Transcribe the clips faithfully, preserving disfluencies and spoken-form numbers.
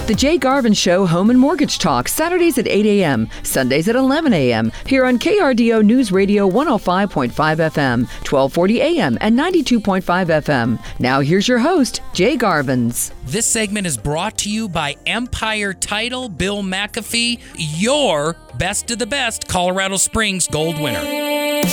The Jay Garvin Show Home and Mortgage Talk, Saturdays at eight a.m., Sundays at eleven a.m., here on K R D O News Radio one oh five point five F M, twelve forty a.m., and ninety-two point five F M. Now here's your host, Jay Garvins. This segment is brought to you by Empire Title, Bill McAfee, your best of the best Colorado Springs Gold winner.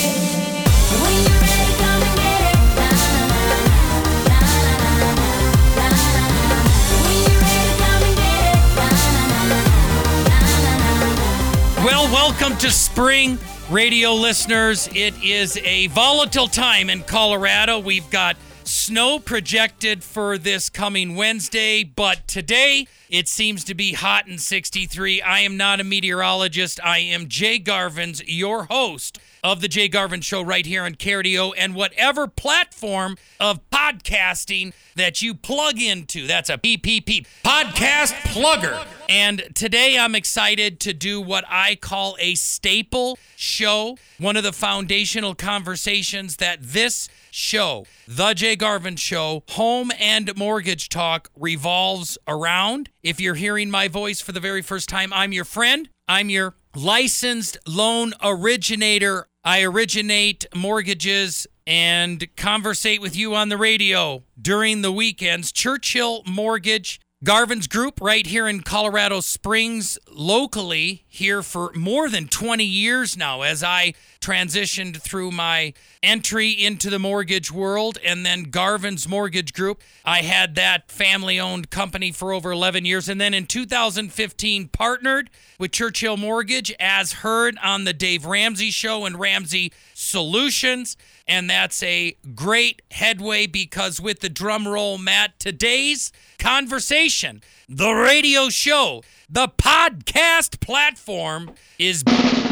Well, welcome to spring, radio listeners. It is a volatile time in Colorado. We've got snow projected for this coming Wednesday, but today it seems to be hot and sixty-three. I am not a meteorologist. I am Jay Garvins, your host of the Jay Garvin Show right here on K R D O and whatever platform of podcasting that you plug into. That's a P P P, Podcast Plugger. And today I'm excited to do what I call a staple show, one of the foundational conversations that this show, The Jay Garvin Show, Home and Mortgage Talk, revolves around. If you're hearing my voice for the very first time, I'm your friend. I'm your licensed loan originator. I originate mortgages and conversate with you on the radio during the weekends. Churchill Mortgage, Garvin's Group right here in Colorado Springs, locally here for more than twenty years now as I transitioned through my entry into the mortgage world, and then Garvin's Mortgage Group. I had that family-owned company for over eleven years, and then in two thousand fifteen partnered with Churchill Mortgage, as heard on the Dave Ramsey Show and Ramsey Solutions, and that's a great headway because with the drum roll, Matt, today's conversation, the radio show, the podcast platform is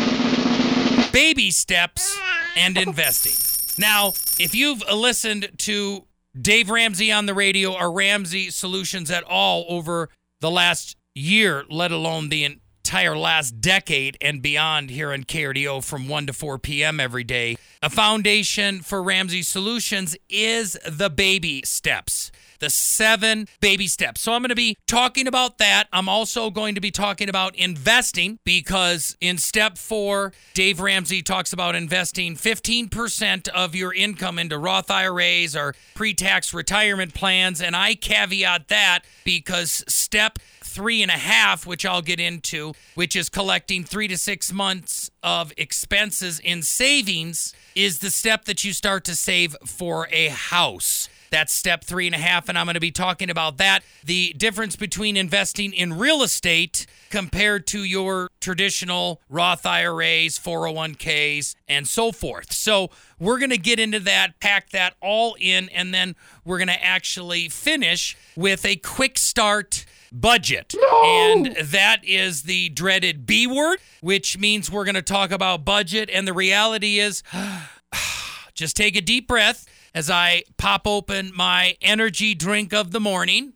baby steps and investing. Now, if you've listened to Dave Ramsey on the radio or Ramsey Solutions at all over the last year, let alone the entire last decade and beyond here on K R D O from one to four p.m. every day, a foundation for Ramsey Solutions is the baby steps. The seven baby steps. So I'm going to be talking about that. I'm also going to be talking about investing because in step four, Dave Ramsey talks about investing fifteen percent of your income into Roth I R As or pre-tax retirement plans. And I caveat that because step three and a half, which I'll get into, which is collecting three to six months of expenses in savings, is the step that you start to save for a house. That's step three and a half, and I'm going to be talking about that. The difference between investing in real estate compared to your traditional Roth I R As, four oh one k's, and so forth. So we're going to get into that, pack that all in, and then we're going to actually finish with a quick start budget. No! And that is the dreaded B word, which means we're going to talk about budget. And the reality is, just take a deep breath as I pop open my energy drink of the morning.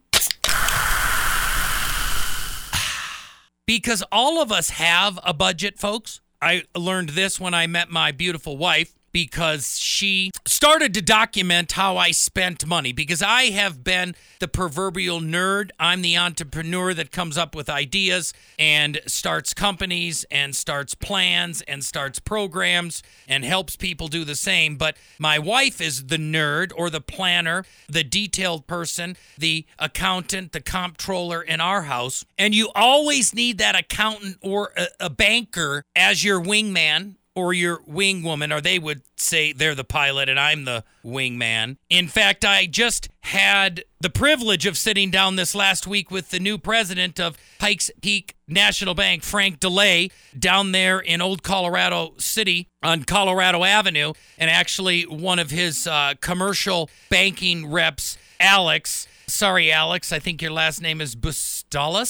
Because all of us have a budget, folks. I learned this when I met my beautiful wife, because she started to document how I spent money, because I have been the proverbial nerd. I'm the entrepreneur that comes up with ideas and starts companies and starts plans and starts programs and helps people do the same. But my wife is the nerd or the planner, the detailed person, the accountant, the comptroller in our house. And you always need that accountant or a, a banker as your wingman or your wing woman, or they would say they're the pilot and I'm the wingman. In fact, I just had the privilege of sitting down this last week with the new president of Pikes Peak National Bank, Frank DeLay, down there in Old Colorado City on Colorado Avenue, and actually one of his uh, commercial banking reps, Alex. Sorry, Alex, I think your last name is Bustalis.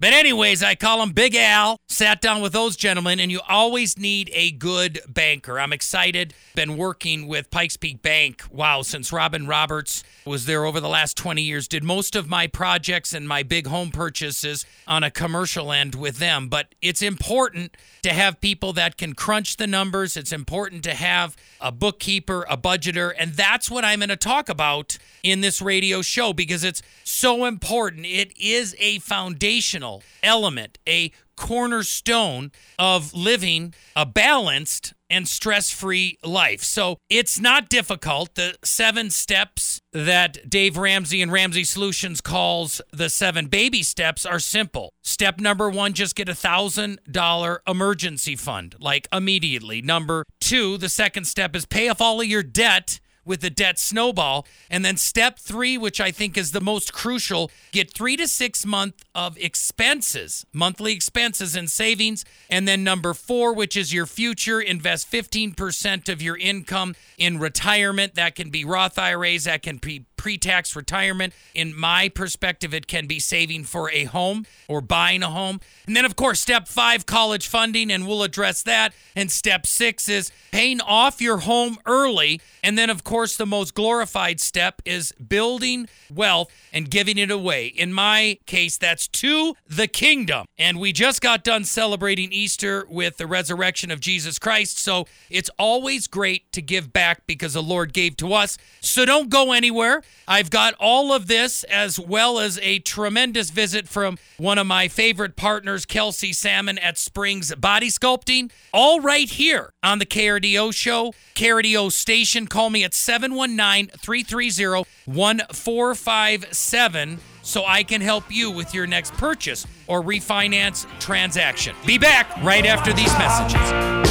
But anyways, I call him Big Al. Sat down with those gentlemen, and you always need a good banker. I'm excited. Been working with Pikes Peak Bank, wow, since Robin Roberts was there over the last twenty years. Did most of my projects and my big home purchases on a commercial end with them. But it's important to have people that can crunch the numbers. It's important to have a bookkeeper, a budgeter, and that's what I'm going to talk about in this radio show because it's so important. It is a foundational element, a cornerstone of living a balanced and stress-free life. So it's not difficult. The seven steps that Dave Ramsey and Ramsey Solutions calls the seven baby steps are simple. Step number one, just get a one thousand dollars emergency fund, like immediately. Number two, the second step is pay off all of your debt with the debt snowball. And then step three, which I think is the most crucial, get three to six months of expenses, monthly expenses and savings. And then number four, which is your future, invest fifteen percent of your income in retirement. That can be Roth I R As, that can be pre-tax retirement. In my perspective, it can be saving for a home or buying a home. And then, of course, step five, college funding, and we'll address that. And step six is paying off your home early. And then, of course, the most glorified step is building wealth and giving it away. In my case, that's to the kingdom. And we just got done celebrating Easter with the resurrection of Jesus Christ. So it's always great to give back because the Lord gave to us. So don't go anywhere. I've got all of this as well as a tremendous visit from one of my favorite partners, Kelsey Salmon at Springs Body Sculpting, all right here on the K R D O show, K R D O station. Call me at seven one nine, three three zero, one four five seven so I can help you with your next purchase or refinance transaction. Be back right after these messages.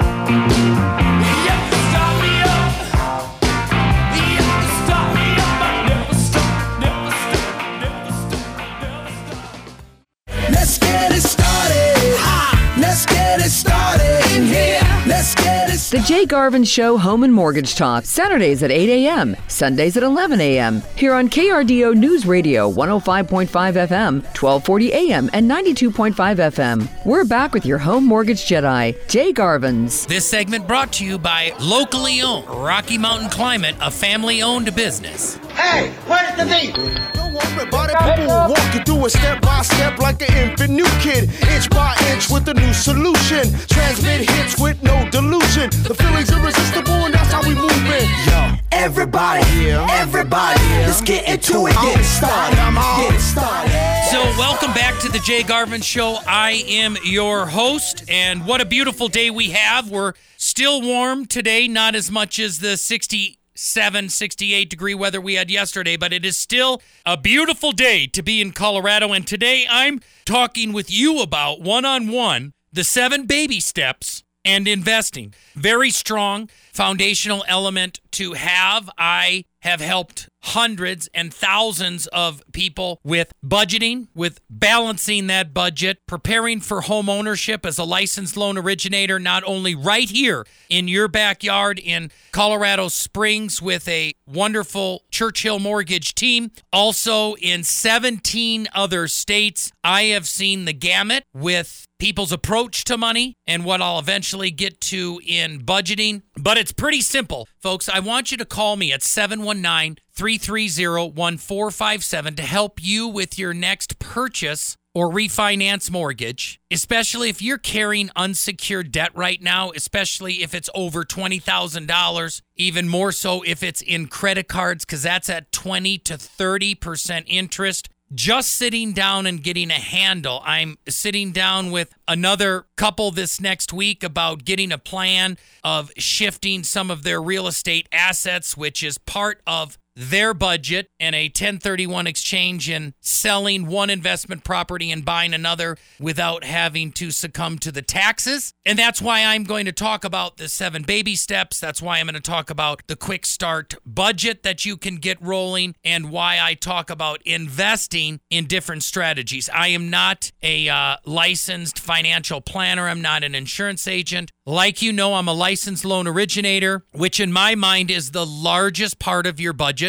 Let's get it started. Ah, let's get it started in here. Let's get it started. The Jay Garvin Show Home and Mortgage Talk, Saturdays at eight a.m., Sundays at eleven a.m. Here on K R D O News Radio, one oh five point five F M, twelve forty A M, and ninety-two point five F M. We're back with your home mortgage Jedi, Jay Garvins. This segment brought to you by locally owned Rocky Mountain Climate, a family-owned business. Hey, where's the beat? Don't worry about it, people will walk you through it step by step like an infant new kid, inch by inch with a new solution. Transmit hits with no delusion. The feeling's irresistible and that's how we move in. Yo, everybody, everybody, let's get into it. Get it started, get it started. So welcome back to the Jay Garvin Show. I am your host, and what a beautiful day we have. We're still warm today, not as much as the sixty-seven, sixty-eight degree weather we had yesterday, but it is still a beautiful day to be in Colorado. And today I'm talking with you about one-on-one the seven baby steps and investing. Very strong foundational element to have. I have helped hundreds and thousands of people with budgeting, with balancing that budget, preparing for home ownership as a licensed loan originator, not only right here in your backyard in Colorado Springs with a wonderful Churchill Mortgage team, also in seventeen other states. I have seen the gamut with people's approach to money and what I'll eventually get to in budgeting. But it's pretty simple, folks. I want you to call me at seven one nine, three three zero, one four five seven to help you with your next purchase or refinance mortgage, especially if you're carrying unsecured debt right now, especially if it's over twenty thousand dollars, even more so if it's in credit cards, because that's at twenty to thirty percent interest. Just sitting down and getting a handle. I'm sitting down with another couple this next week about getting a plan of shifting some of their real estate assets, which is part of their budget, and a ten thirty-one exchange and selling one investment property and buying another without having to succumb to the taxes. And that's why I'm going to talk about the seven baby steps. That's why I'm going to talk about the quick start budget that you can get rolling, and why I talk about investing in different strategies. I am not a uh, licensed financial planner. I'm not an insurance agent. Like you know, I'm a licensed loan originator, which in my mind is the largest part of your budget.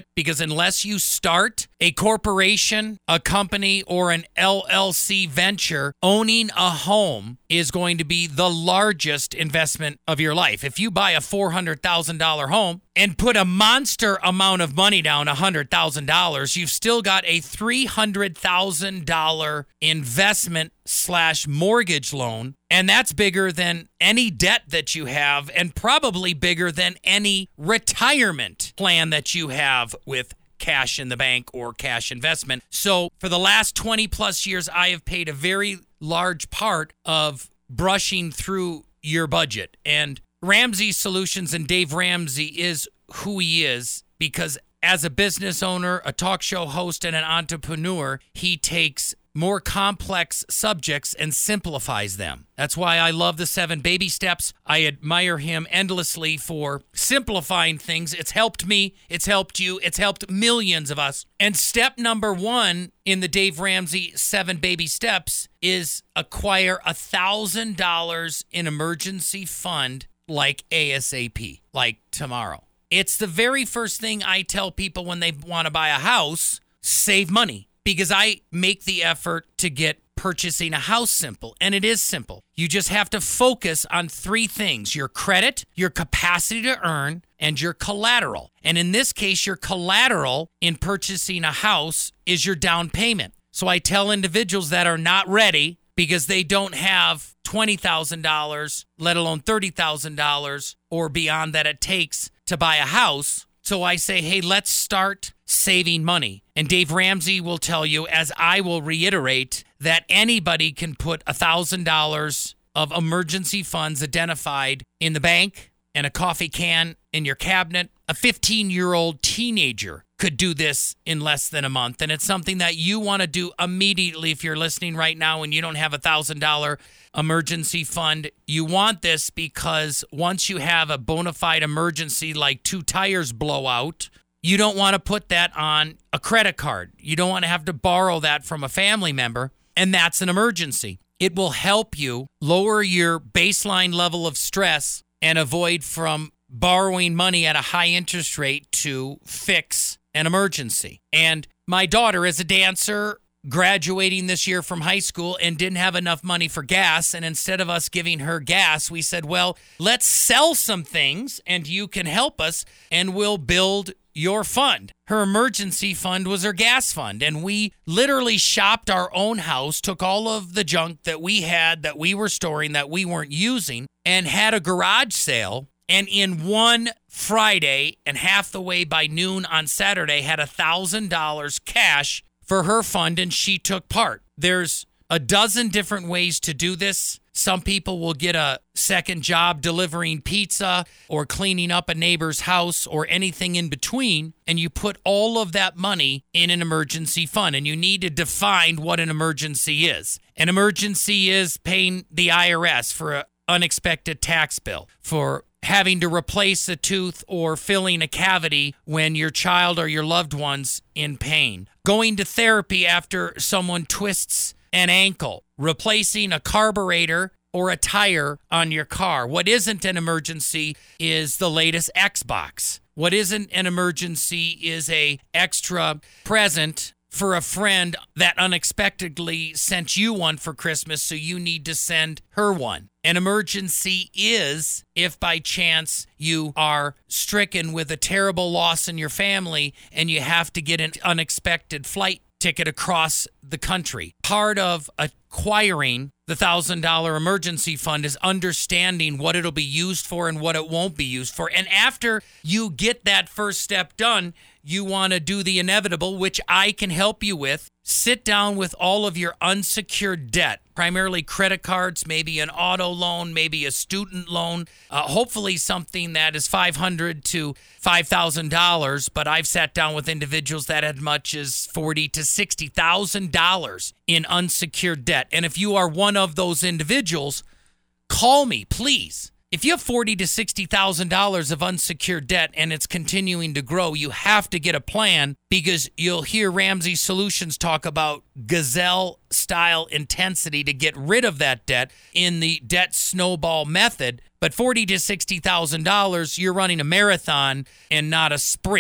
budget, because unless you start a corporation, a company, or an L L C venture, owning a home is going to be the largest investment of your life. If you buy a four hundred thousand dollars home and put a monster amount of money down, one hundred thousand dollars, you've still got a three hundred thousand dollars investment slash mortgage loan. And that's bigger than any debt that you have, and probably bigger than any retirement plan that you have with cash in the bank or cash investment. So for the last twenty plus years, I have paid a very large part of brushing through your budget. And Ramsey Solutions and Dave Ramsey is who he is because as a business owner, a talk show host, and an entrepreneur, he takes more complex subjects and simplifies them. That's why I love the seven baby steps. I admire him endlessly for simplifying things. It's helped me. It's helped you. It's helped millions of us. And step number one in the Dave Ramsey seven baby steps is acquire one thousand dollars in emergency fund like ASAP, like tomorrow. It's the very first thing I tell people when they want to buy a house, save money. Because I make the effort to get purchasing a house simple, and it is simple. You just have to focus on three things: your credit, your capacity to earn, and your collateral. And in this case, your collateral in purchasing a house is your down payment. So I tell individuals that are not ready because they don't have twenty thousand dollars, let alone thirty thousand dollars or beyond that it takes to buy a house. So I say, hey, let's start saving money. And Dave Ramsey will tell you, as I will reiterate, that anybody can put one thousand dollars of emergency funds identified in the bank and a coffee can in your cabinet. A fifteen-year-old teenager could do this in less than a month. And it's something that you want to do immediately if you're listening right now and you don't have a one thousand dollars emergency fund. You want this because once you have a bona fide emergency like two tires blow out, you don't want to put that on a credit card. You don't want to have to borrow that from a family member, and that's an emergency. It will help you lower your baseline level of stress and avoid from borrowing money at a high interest rate to fix an emergency. And my daughter is a dancer, graduating this year from high school, and didn't have enough money for gas. And instead of us giving her gas, we said, well, let's sell some things and you can help us and we'll build your fund. Her emergency fund was her gas fund. And we literally shopped our own house, took all of the junk that we had, that we were storing, that we weren't using, and had a garage sale. And in one Friday and half the way by noon on Saturday, had one thousand dollars cash for her fund, and she took part. There's a dozen different ways to do this. Some people will get a second job delivering pizza or cleaning up a neighbor's house or anything in between, and you put all of that money in an emergency fund. And you need to define what an emergency is. An emergency is paying the I R S for an unexpected tax bill, for having to replace a tooth or filling a cavity when your child or your loved one's in pain, going to therapy after someone twists an ankle, replacing a carburetor or a tire on your car. What isn't an emergency is the latest Xbox. What isn't an emergency is a extra present for a friend that unexpectedly sent you one for Christmas, so you need to send her one. An emergency is if by chance you are stricken with a terrible loss in your family and you have to get an unexpected flight ticket across the country. Part of acquiring the one thousand dollars emergency fund is understanding what it'll be used for and what it won't be used for. And after you get that first step done, you want to do the inevitable, which I can help you with. Sit down with all of your unsecured debt, primarily credit cards, maybe an auto loan, maybe a student loan, uh, hopefully something that is five hundred to five thousand dollars. But I've sat down with individuals that had much as forty thousand to sixty thousand dollars in unsecured debt. And if you are one of those individuals, call me, please. If you have forty thousand to sixty thousand dollars of unsecured debt and it's continuing to grow, you have to get a plan, because you'll hear Ramsey Solutions talk about gazelle-style intensity to get rid of that debt in the debt snowball method. But forty thousand to sixty thousand dollars, you're running a marathon and not a sprint.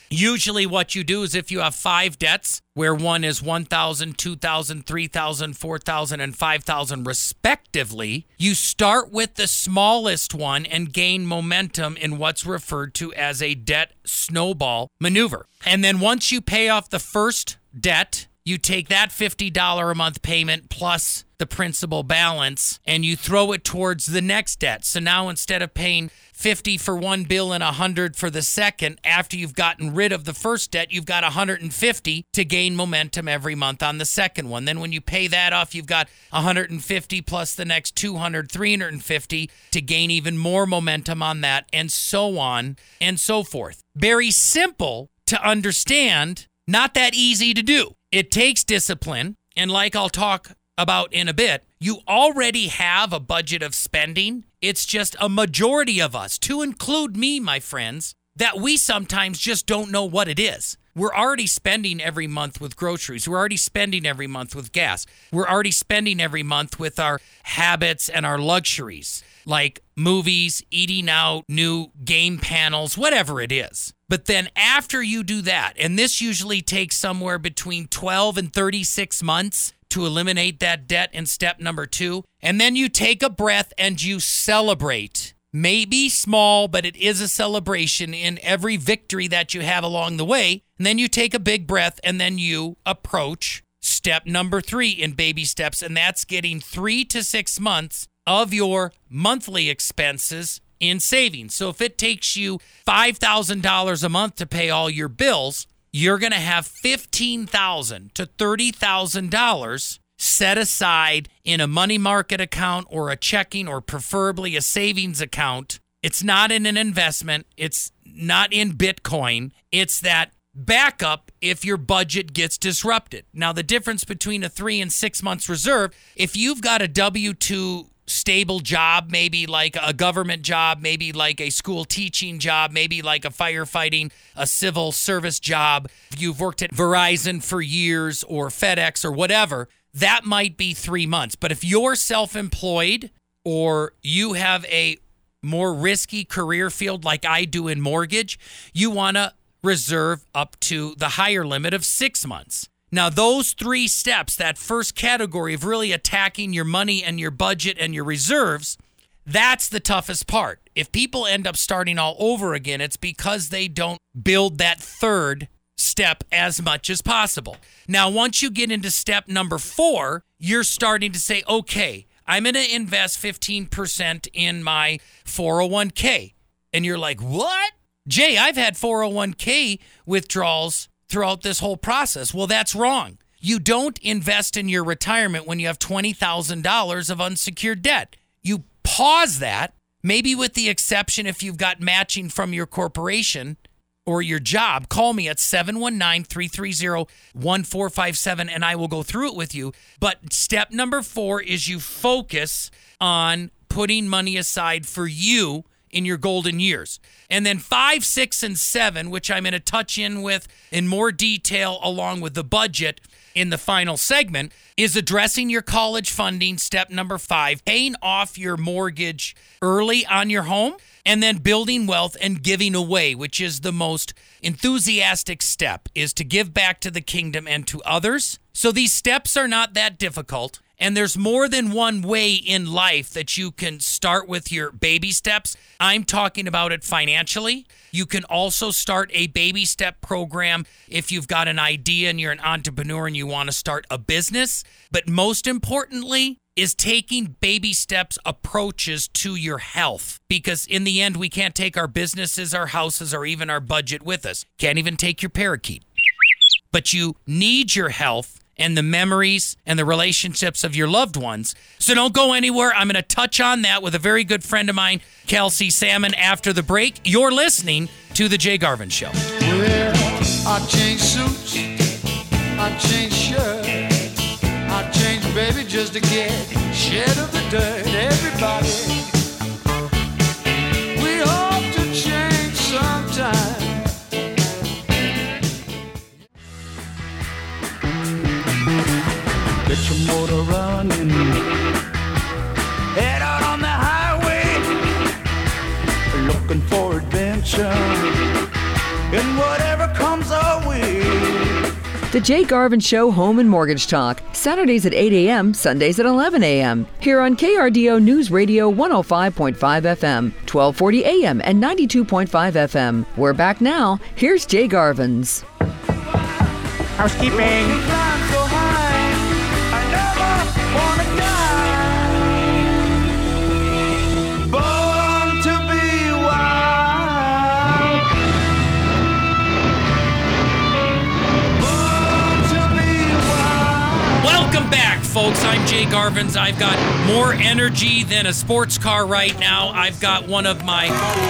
Usually what you do is if you have five debts where one is one thousand, two thousand, three thousand, four thousand, and five thousand respectively, you start with the smallest one and gain momentum in what's referred to as a debt snowball maneuver. And then once you pay off the first debt, you take that fifty dollars a month payment plus the principal balance and you throw it towards the next debt. So now instead of paying fifty for one bill and one hundred for the second, after you've gotten rid of the first debt, you've got one hundred fifty to gain momentum every month on the second one. Then when you pay that off, you've got one hundred fifty plus the next two hundred, three hundred fifty to gain even more momentum on that, and so on and so forth. Very simple to understand, not that easy to do. It takes discipline, and like I'll talk about in a bit, you already have a budget of spending. It's just a majority of us, to include me, my friends, that we sometimes just don't know what it is. We're already spending every month with groceries. We're already spending every month with gas. We're already spending every month with our habits and our luxuries, like movies, eating out, new game panels, whatever it is. But then after you do that, and this usually takes somewhere between twelve and thirty-six months to eliminate that debt in step number two, and then you take a breath and you celebrate. Maybe small, but it is a celebration in every victory that you have along the way. And then you take a big breath and then you approach step number three in baby steps, and that's getting three to six months of your monthly expenses in savings. So if it takes you five thousand dollars a month to pay all your bills, you're going to have fifteen thousand dollars to thirty thousand dollars set aside in a money market account or a checking or preferably a savings account. It's not in an investment. It's not in Bitcoin. It's that backup if your budget gets disrupted. Now, the difference between a three and six months reserve, if you've got a W two stable job, maybe like a government job, maybe like a school teaching job, maybe like a firefighting, a civil service job, if you've worked at Verizon for years or FedEx or whatever, that might be three months. But if you're self-employed or you have a more risky career field like I do in mortgage, you want to reserve up to the higher limit of six months. Now, those three steps, that first category of really attacking your money and your budget and your reserves, that's the toughest part. If people end up starting all over again, it's because they don't build that third step as much as possible. Now, once you get into step number four, you're starting to say, okay, I'm going to invest fifteen percent in my four oh one k. And you're like, what? Jay, I've had four oh one k withdrawals throughout this whole process. Well, that's wrong. You don't invest in your retirement when you have twenty thousand dollars of unsecured debt. You pause that, maybe with the exception if you've got matching from your corporation or your job. Call me at seven one nine, three three zero, one four five seven and I will go through it with you. But step number four is you focus on putting money aside for you in your golden years. And then five, six, and seven, which I'm going to touch in with in more detail along with the budget in the final segment, is addressing your college funding, step number five, paying off your mortgage early on your home, and then building wealth and giving away, which is the most enthusiastic step, is to give back to the kingdom and to others. So these steps are not that difficult. And there's more than one way in life that you can start with your baby steps. I'm talking about it financially. You can also start a baby step program if you've got an idea and you're an entrepreneur and you want to start a business. But most importantly is taking baby steps approaches to your health. Because in the end, we can't take our businesses, our houses, or even our budget with us. Can't even take your parakeet. But you need your health and the memories and the relationships of your loved ones. So don't go anywhere. I'm going to touch on that with a very good friend of mine, Kelsey Salmon, after the break. You're listening to The Jay Garvin Show. Well, I change suits, I change shirts, I change baby just to get shed of the dirt. Everybody, we hope to change sometime. Get your motor running, head out on the highway, looking for adventure in whatever The Jay Garvin Show Home and Mortgage Talk, Saturdays at eight a.m., Sundays at eleven a.m. Here on K R D O News Radio one oh five point five F M, twelve forty A M and ninety-two point five F M. We're back now. Here's Jay Garvin's. Housekeeping. Welcome back, folks. I'm Jay Garvins. I've got more energy than a sports car right now. I've got one of my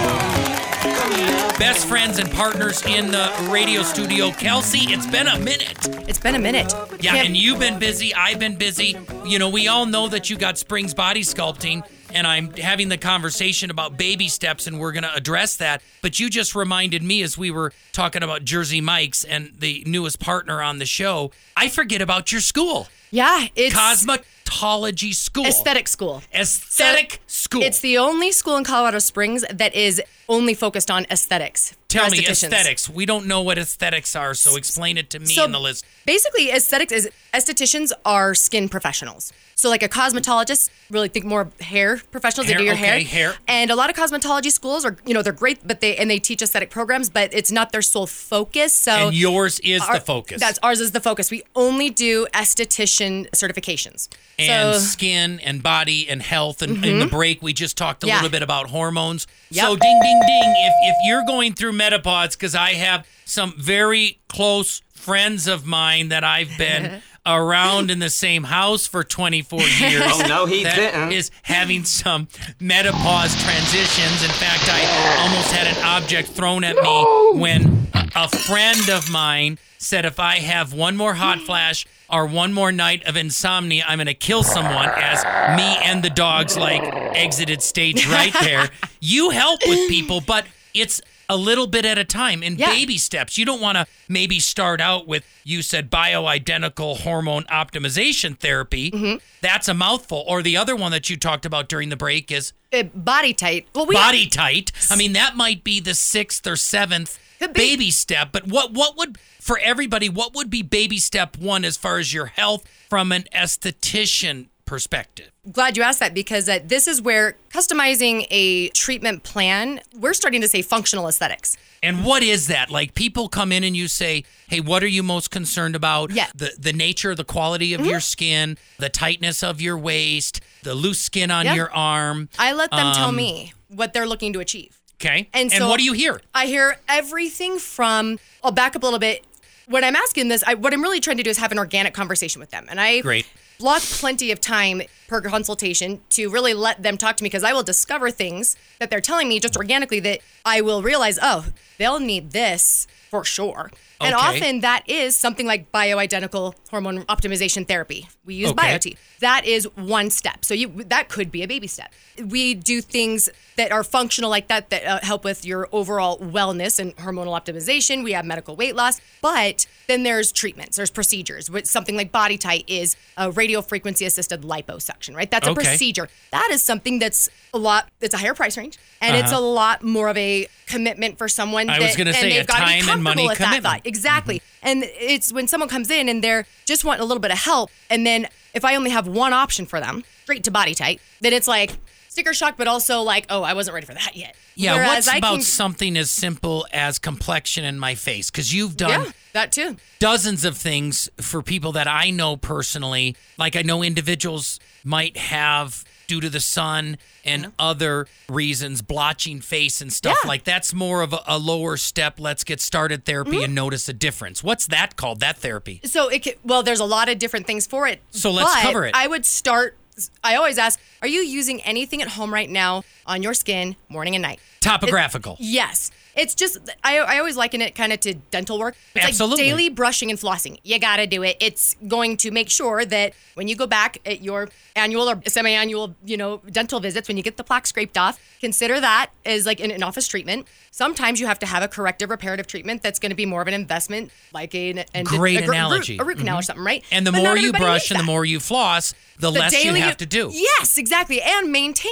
best friends and partners in the radio studio, Kelsey. It's been a minute. It's been a minute. Yeah, Can't- and you've been busy. I've been busy. You know, we all know that you got Springs Body Sculpting, and I'm having the conversation about baby steps, and we're going to address that. But you just reminded me as we were talking about Jersey Mike's and the newest partner on the show, I forget about your school. Yeah, it's Cosmetology School. aesthetic school. Aesthetic So School. It's the only school in Colorado Springs that is only focused on aesthetics. Tell me, estheticians. aesthetics. We don't know what aesthetics are, so explain it to me So and the list. basically, aesthetics is estheticians are skin professionals. So like a cosmetologist, really think more hair professionals. Hair, they do your okay, hair. hair. And a lot of cosmetology schools are, you know, they're great, but they and they teach aesthetic programs, but it's not their sole focus. So And yours is our- the focus. That's ours is the focus. We only do esthetician certifications. and so, skin and body and health. And in the break, we just talked a Yeah. little bit about hormones. Yep. So ding, ding, ding. If, if you're going through menopause, because I have some very close friends of mine that I've been around in the same house for twenty-four years. Oh, no, he that didn't. is having some menopause transitions. In fact, I almost had an object thrown at me when a friend of mine said if I have one more hot flash or one more night of insomnia, I'm going to kill someone, as me and the dogs like exited stage right there. You help with people, but it's a little bit at a time in Yeah. baby steps. You don't want to maybe start out with, you said, bioidentical hormone optimization therapy. Mm-hmm. That's a mouthful. Or the other one that you talked about during the break is uh, body tight. Well, we body tight. I mean, that might be the sixth or seventh Could be. baby step. But what what would, for everybody, what would be baby step one as far as your health from an esthetician perspective? Glad you asked that, because uh, this is where customizing a treatment plan, we're starting to say functional aesthetics. And what is that? Like, people come in and you say, hey, what are you most concerned about? Yeah. The the nature, the quality of your skin, the tightness of your waist, the loose skin on Yeah. your arm. I let them tell Um, me what they're looking to achieve. Okay. And so what do you hear? I hear everything from, I'll back up a little bit. When I'm asking this, I, what I'm really trying to do is have an organic conversation with them. And I Great. block plenty of time per consultation to really let them talk to me, because I will discover things that they're telling me just organically that I will realize, oh, they'll need this for sure. And Okay. often that is something like bioidentical hormone optimization therapy. We use Okay. BioT. That is one step. So you that could be a baby step. We do things that are functional like that that uh, help with your overall wellness and hormonal optimization. We have medical weight loss, but then there's treatments, there's procedures. With something like Body Tight is a radio frequency assisted liposuction, right? That's a Okay. procedure. That is something that's a lot. It's a higher price range, and it's a Uh-huh. lot more of a commitment for someone. I that, was gonna and say, they've a gotta be time and money comfortable with that commitment. thought. Exactly. And it's when someone comes in and they're just wanting a little bit of help, and then if I only have one option for them, straight to Body Tight, then it's like sticker shock, but also like, oh, I wasn't ready for that yet. Yeah, Whereas what's I about can, something as simple as complexion in my face? Because you've done yeah, that too. dozens of things for people that I know personally. Like, I know individuals might have, due to the sun and other reasons, blotching face and stuff. Yeah. Like, that's more of a, a lower step, let's get started therapy Mm-hmm. and notice a difference. What's that called, that therapy? So it could, well, there's a lot of different things for it. So let's but cover it. I would start. I always ask, are you using anything at home right now on your skin, morning and night? Topographical. Yes. It's just, I, I always liken it kind of to dental work. It's Absolutely. like daily brushing and flossing. You got to do it. It's going to make sure that when you go back at your annual or semi-annual, you know, dental visits, when you get the plaque scraped off, consider that as like an, an office treatment. Sometimes you have to have a corrective reparative treatment that's going to be more of an investment, like an, an Great a, gr- analogy. root, a root canal or something, right? And the But more not you everybody brush needs and the that. more you floss, the, The less you daily- have to do. Yes, exactly. And maintain.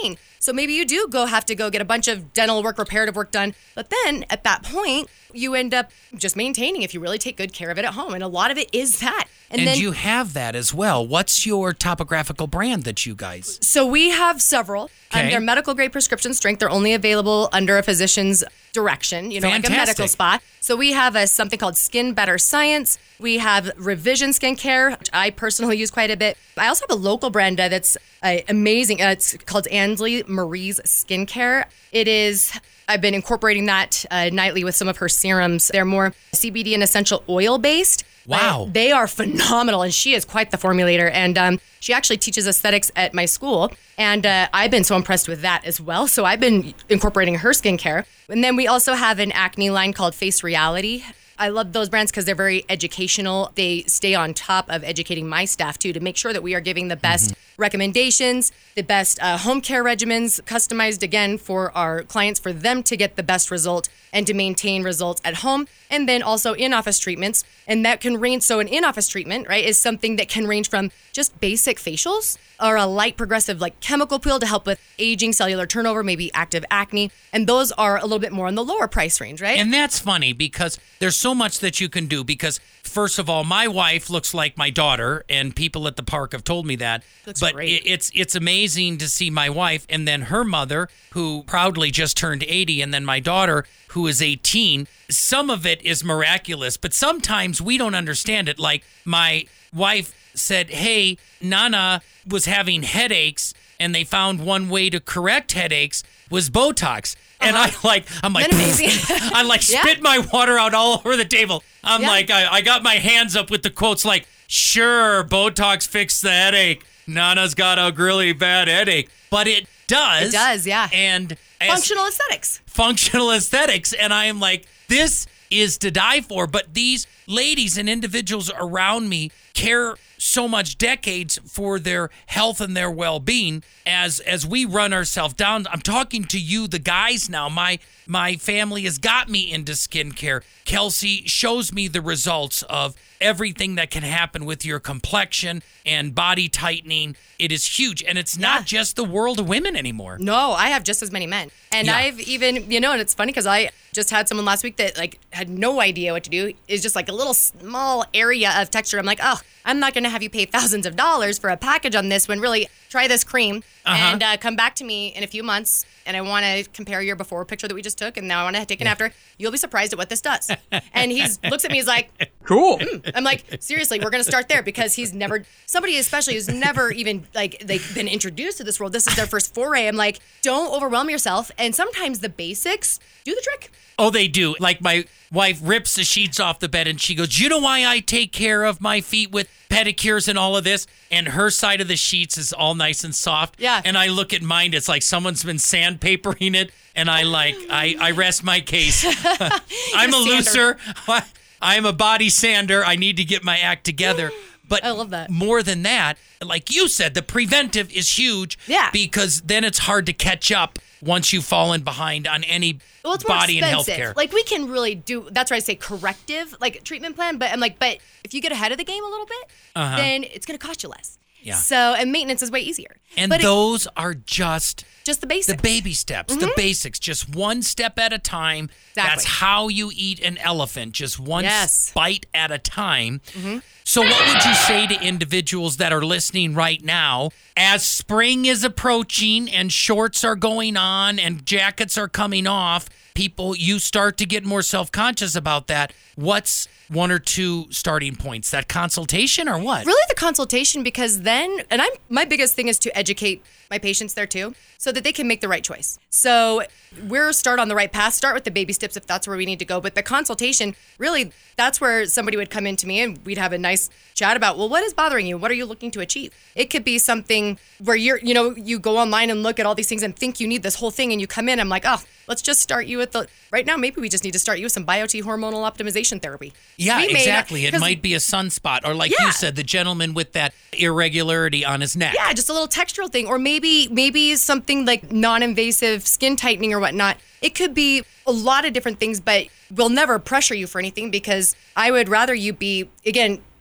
So maybe you do go have to go get a bunch of dental work, reparative work done. But then at that point, you end up just maintaining if you really take good care of it at home. And a lot of it is that. And, and then, you have that as well. What's your topographical brand that you guys? So we have several. Okay. Um, they're medical grade prescription strength. They're only available under a physician's direction, you know, Fantastic. like a medical spa. So we have a something called Skin Better Science. We have Revision Skincare, which I personally use quite a bit. I also have a local brand uh, that's uh, amazing. Uh, it's called Ansley Marie's Skincare. It is... I've been incorporating that uh, nightly with some of her serums. They're more C B D and essential oil based. Wow. Uh, they are phenomenal, and she is quite the formulator. And um, she actually teaches aesthetics at my school. And uh, I've been so impressed with that as well. So I've been incorporating her skincare. And then we also have an acne line called Face Reality. I love those brands because they're very educational. They stay on top of educating my staff, too, to make sure that we are giving the best mm-hmm. recommendations, the best uh, home care regimens, customized, again, for our clients, for them to get the best result and to maintain results at home. And then also in-office treatments. And that can range, so an in-office treatment, right, is something that can range from just basic facials or a light progressive like chemical peel to help with aging, cellular turnover, maybe active acne. And those are a little bit more in the lower price range, right? And that's funny because there's so much that you can do because, first of all, my wife looks like my daughter, and people at the park have told me that. Looks but great. It, it's it's amazing to see my wife and then her mother, who proudly just turned eighty, and then my daughter, who is eighteen. Some of it is miraculous, but sometimes we don't understand it. Like my wife said, hey, Nana was having headaches, and they found one way to correct headaches was Botox. And Uh-huh. I like, I'm like, Isn't that amazing? I like Yeah. spit my water out all over the table. I'm Yeah. like, I, I got my hands up with the quotes like, sure, Botox fixed the headache. Nana's got a really bad headache. But it does. It does, yeah. And as Functional aesthetics. functional aesthetics. And I am like, this is to die for. But these ladies and individuals around me care so much decades for their health and their well-being as as we run ourselves down. I'm talking to you, the guys now. My my family has got me into skincare. Kelsey shows me the results of everything that can happen with your complexion and body tightening. It is huge. And it's not Yeah. just the world of women anymore. No, I have just as many men. And Yeah. I've even, you know, and it's funny because I just had someone last week that like had no idea what to do. It's just like a little small area of texture. I'm like, oh, I'm not going to have you pay thousands of dollars for a package on this when really try this cream Uh-huh. and uh, come back to me in a few months. And I want to compare your before picture that we just took. And now I want to take an after. You'll be surprised at what this does. And he looks at me, he's like, Cool. mm. I'm like, seriously, we're going to start there because he's never, somebody especially who's never even like, they've been introduced to this world. This is their first foray. I'm like, don't overwhelm yourself. And sometimes the basics do the trick. Oh, they do. Like my wife rips the sheets off the bed and she goes, you know why I take care of my feet with pedicures and all of this? And her side of the sheets is all nice and soft. Yeah. And I look at mine, it's like someone's been sandpapering it. And I like, I, I rest my case. I'm a You're a looser. I'm a body sander. I need to get my act together. But I love that. more than that, like you said, the preventive is huge. Yeah. Because then it's hard to catch up once you've fallen behind on any Well, it's more body and expensive. healthcare. Like we can really do. That's why I say corrective, like treatment plan. But I'm like, but if you get ahead of the game a little bit, Uh-huh. then it's going to cost you less. Yeah. So and maintenance is way easier. And but it- those are just just the the basics. baby steps, the basics, just one step at a time. That's Exactly. how you eat an elephant, just one Yes. bite at a time. So what would you say to individuals that are listening right now as spring is approaching and shorts are going on and jackets are coming off? People, you start to get more self-conscious about that. What's one or two starting points? That consultation or what? Really the consultation, because then, and I'm my biggest thing is to educate my patients there too, so that they can make the right choice. So we're start on the right path, start with the baby steps if that's where we need to go. But the consultation, really, that's where somebody would come into me and we'd have a nice chat about, well, what is bothering you? What are you looking to achieve? It could be something where you're, you know, you go online and look at all these things and think you need this whole thing and you come in, I'm like, oh, let's just start you with the, right now, maybe we just need to start you with some Bio-T hormonal optimization therapy. Yeah, We may not- exactly. It 'cause- might be a sunspot, or like Yeah. you said, the gentleman with that irregularity on his neck. Yeah, just a little textural thing, or maybe maybe something like non-invasive skin tightening or whatnot. It could be a lot of different things, but we'll never pressure you for anything because I would rather you be, again,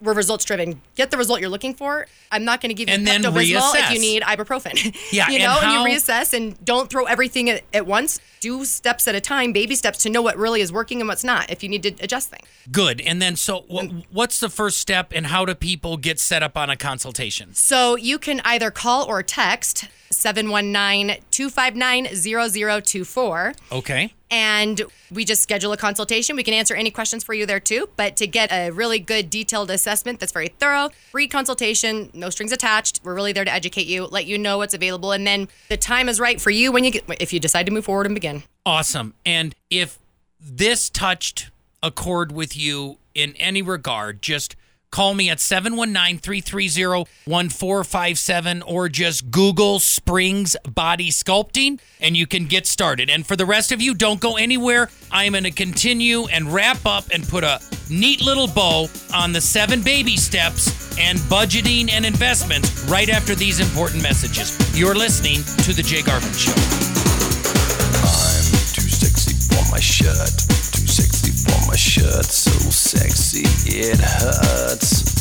we're results driven. Get the result you're looking for. I'm not going to give you and then Pepto-Bismol reassess. if you need ibuprofen. Yeah, you and know, how- and you reassess and don't throw everything at, at once. Do steps at a time, baby steps to know what really is working and what's not. If you need to adjust things. Good. And then, so wh- what's the first step, and how do people get set up on a consultation? So you can either call or text seven one nine, two five nine, zero zero two four. Okay. And we just schedule a consultation. We can answer any questions for you there too. But to get a really good detailed assessment that's very thorough, free consultation, no strings attached. We're really there to educate you, let you know what's available. And then the time is right for you when you get, if you decide to move forward and begin. Awesome. And if this touched a chord with you in any regard, just call me at seven one nine, three three zero, one four five seven or just Google Springs Body Sculpting and you can get started. And for the rest of you, don't go anywhere. I'm going to continue and wrap up and put a neat little bow on the seven baby steps and budgeting and investments right after these important messages. You're listening to The Jay Garvin Show. I'm too sexy for my shirt. Too sexy for my shirt. So sexy it hurts.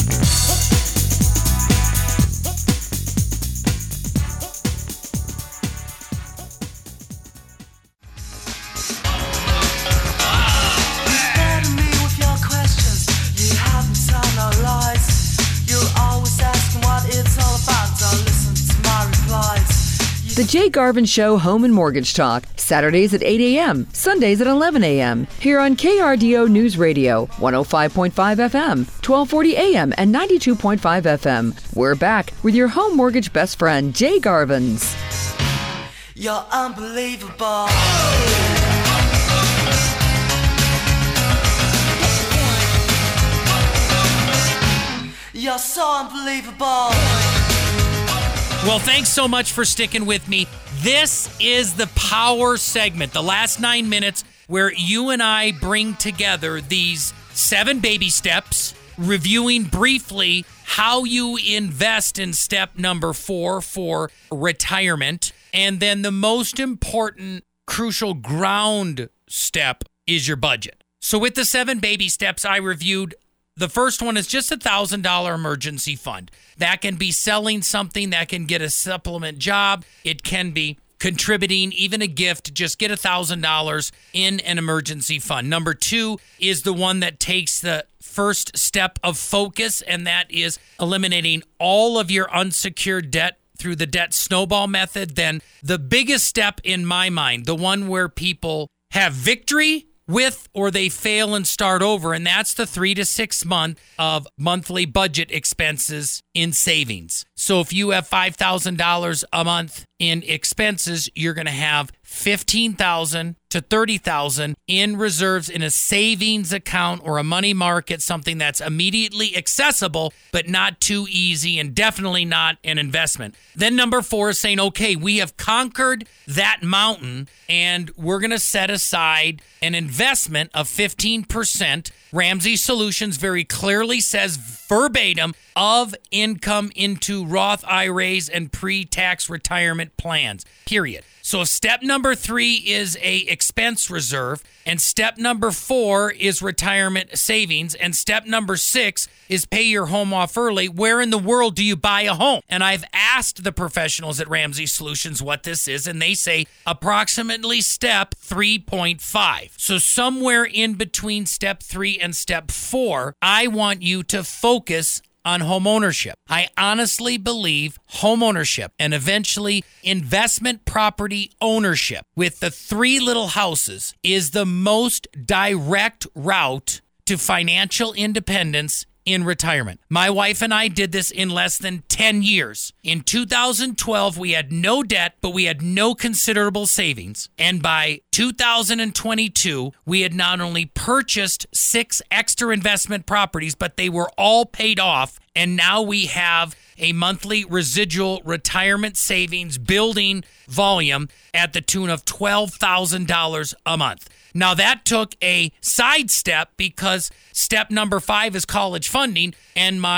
The Jay Garvin Show Home and Mortgage Talk, Saturdays at eight a.m., Sundays at eleven a.m., here on K R D O News Radio, one oh five point five F M, twelve forty A M, and ninety-two point five F M. We're back with your home mortgage best friend, Jay Garvins. You're unbelievable. You're so unbelievable. Well, thanks so much for sticking with me. This is the power segment, the last nine minutes, where you and I bring together these seven baby steps, reviewing briefly how you invest in step number four for retirement. And then the most important, crucial ground step is your budget. So with the seven baby steps I reviewed, the first one is just a one thousand dollars emergency fund. That can be selling something, that can get a supplement job. It can be contributing, even a gift. Just get one thousand dollars in an emergency fund. Number two is the one that takes the first step of focus, and that is eliminating all of your unsecured debt through the debt snowball method. Then the biggest step in my mind, the one where people have victory with or they fail and start over, and that's the three to six month of monthly budget expenses in savings. So if you have five thousand dollars a month in expenses, you're going to have fifteen thousand dollars to thirty thousand dollars in reserves in a savings account or a money market, something that's immediately accessible, but not too easy and definitely not an investment. Then number four is saying, okay, we have conquered that mountain and we're going to set aside an investment of fifteen percent. Ramsey Solutions very clearly says verbatim of income into Roth I R As and pre-tax retirement plans, period. So step number three is a expense reserve, and step number four is retirement savings, and step number six is pay your home off early. Where in the world do you buy a home? And I've asked the professionals at Ramsey Solutions what this is, and they say approximately step three point five. So somewhere in between step three and step four, I want you to focus on home ownership. I honestly believe home ownership and eventually investment property ownership with the three little houses is the most direct route to financial independence in retirement. My wife and I did this in less than ten years. In two thousand twelve, we had no debt, but we had no considerable savings. And by two thousand twenty-two, we had not only purchased six extra investment properties, but they were all paid off. And now we have a monthly residual retirement savings building volume at the tune of twelve thousand dollars a month. Now, that took a sidestep because step number five is college funding, and my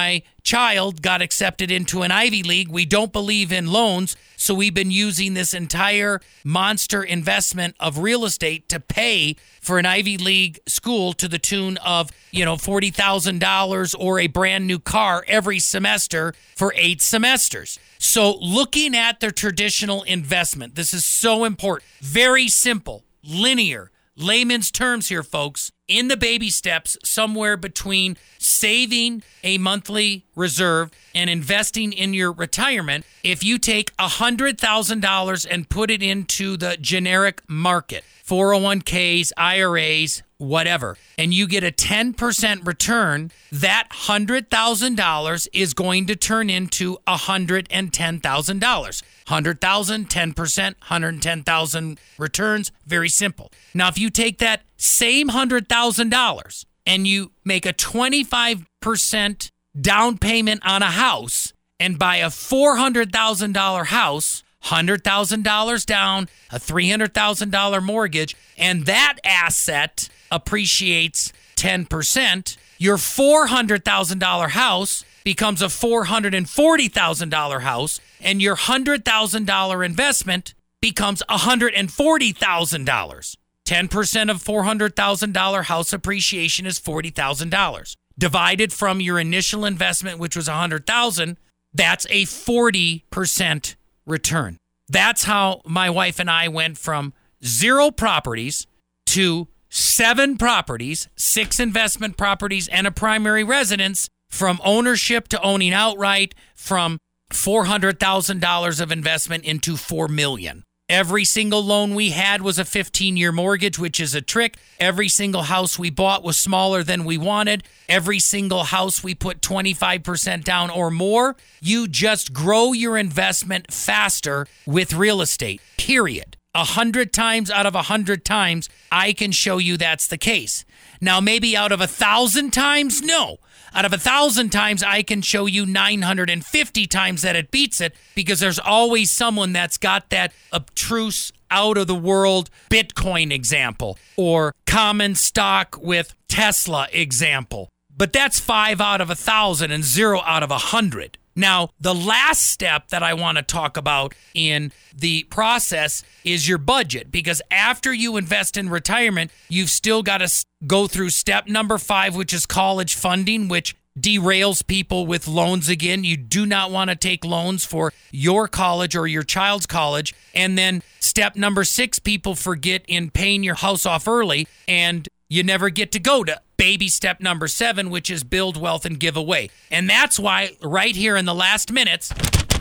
child got accepted into an Ivy League. We don't believe in loans, so we've been using this entire monster investment of real estate to pay for an Ivy League school to the tune of, you know, forty thousand dollars or a brand new car every semester for eight semesters. So looking at the traditional investment, this is so important. Very simple, linear, layman's terms here, folks. In the baby steps, somewhere between saving a monthly reserve and investing in your retirement, if you take one hundred thousand dollars and put it into the generic market, four oh one k's, I R As, whatever, and you get a ten percent return, that one hundred thousand dollars is going to turn into one hundred ten thousand dollars. one hundred thousand dollars, ten percent, one hundred ten thousand dollars returns, very simple. Now, if you take that same one hundred thousand dollars and you make a twenty-five percent down payment on a house and buy a four hundred thousand dollars house, one hundred thousand dollars down, a three hundred thousand dollars mortgage, and that asset appreciates ten percent, your four hundred thousand dollars house becomes a four hundred forty thousand dollars house, and your one hundred thousand dollars investment becomes one hundred forty thousand dollars. ten percent of four hundred thousand dollars house appreciation is forty thousand dollars. Divided from your initial investment, which was one hundred thousand dollars, that's a forty percent return. That's how my wife and I went from zero properties to seven properties, six investment properties, and a primary residence, from ownership to owning outright, from four hundred thousand dollars of investment into four million dollars. Every single loan we had was a fifteen-year mortgage, which is a trick. Every single house we bought was smaller than we wanted. Every single house we put twenty-five percent down or more. You just grow your investment faster with real estate, period. A hundred times out of a hundred times, I can show you that's the case. Now, maybe out of a thousand times, no. Out of a thousand times, I can show you nine hundred fifty times that it beats it, because there's always someone that's got that abstruse, out-of-the-world Bitcoin example or common stock with Tesla example. But that's five out of a thousand and zero out of a hundred. Now, the last step that I want to talk about in the process is your budget, because after you invest in retirement, you've still got to go through step number five, which is college funding, which derails people with loans again. You do not want to take loans for your college or your child's college. And then step number six, people forget in paying your house off early, and you never get to go to baby step number seven, which is build wealth and give away. And that's why right here in the last minutes,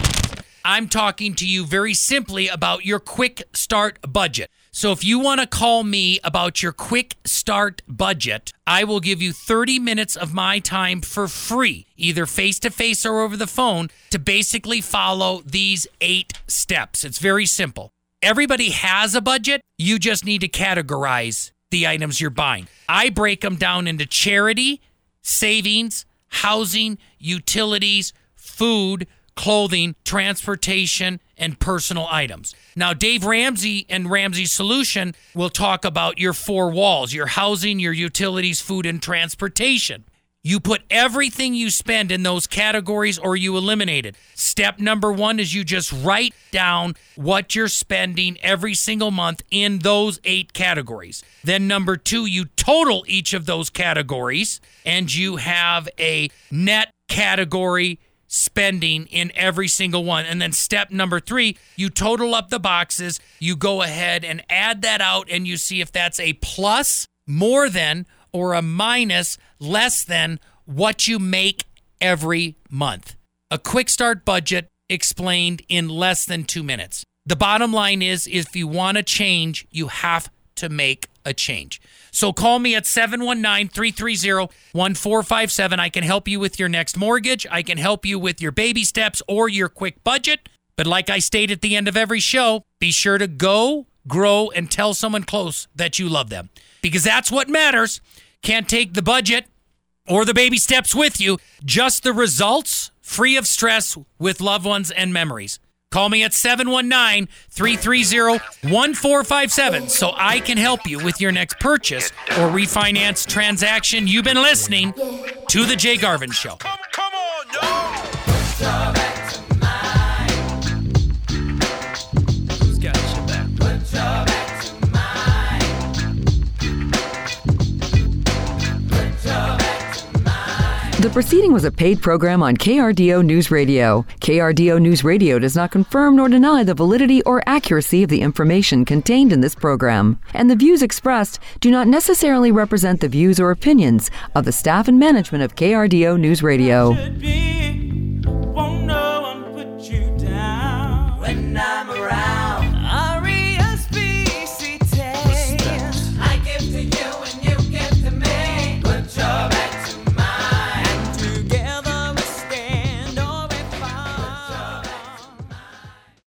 I'm talking to you very simply about your quick start budget. So if you want to call me about your quick start budget, I will give you thirty minutes of my time for free, either face-to-face or over the phone, to basically follow these eight steps. It's very simple. Everybody has a budget. You just need to categorize the items you're buying. I break them down into charity, savings, housing, utilities, food, clothing, transportation, and personal items. Now, Dave Ramsey and Ramsey Solution will talk about your four walls, your housing, your utilities, food, and transportation. You put everything you spend in those categories or you eliminate it. Step number one is you just write down what you're spending every single month in those eight categories. Then number two, you total each of those categories and you have a net category spending in every single one. And then step number three, you total up the boxes, you go ahead and add that out and you see if that's a plus, more than, or a minus, less than what you make every month. A quick start budget explained in less than two minutes. The bottom line is, if you want to change, you have to make a change. So call me at seven one nine, three three zero, one four five seven. I can help you with your next mortgage. I can help you with your baby steps or your quick budget. But like I state at the end of every show, be sure to go, grow, and tell someone close that you love them, because that's what matters. Can't take the budget or the baby steps with you, just the results, free of stress, with loved ones and memories. Call me at seven one nine, three three zero, one four five seven so I can help you with your next purchase or refinance transaction. You've been listening to The Jay Garvin Show. Come, come on, y'all. proceeding was a paid program on K R D O News Radio. K R D O News Radio does not confirm nor deny the validity or accuracy of the information contained in this program, and the views expressed do not necessarily represent the views or opinions of the staff and management of K R D O News Radio. When I'm around.